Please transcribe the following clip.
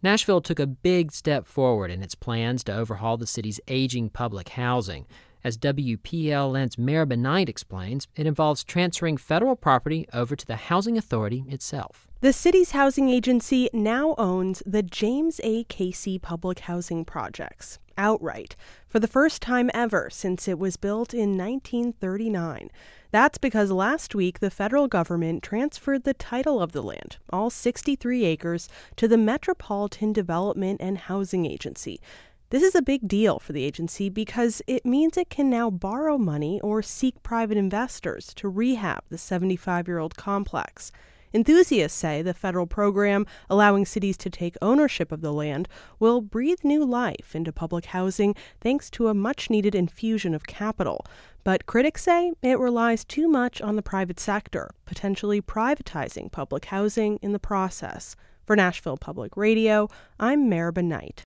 Nashville took a big step forward in its plans to overhaul the city's aging public housing. As WPLN's Meribah Knight explains, it involves transferring federal property over to the Housing Authority itself. The city's housing agency now owns the James A. Casey Public Housing Projects outright for the first time ever since it was built in 1939. That's because last week the federal government transferred the title of the land, all 63 acres, to the Metropolitan Development and Housing Agency. This is a big deal for the agency because it means it can now borrow money or seek private investors to rehab the 75-year-old complex. Enthusiasts say the federal program allowing cities to take ownership of the land will breathe new life into public housing thanks to a much-needed infusion of capital. But critics say it relies too much on the private sector, potentially privatizing public housing in the process. For Nashville Public Radio, I'm Meribah Knight.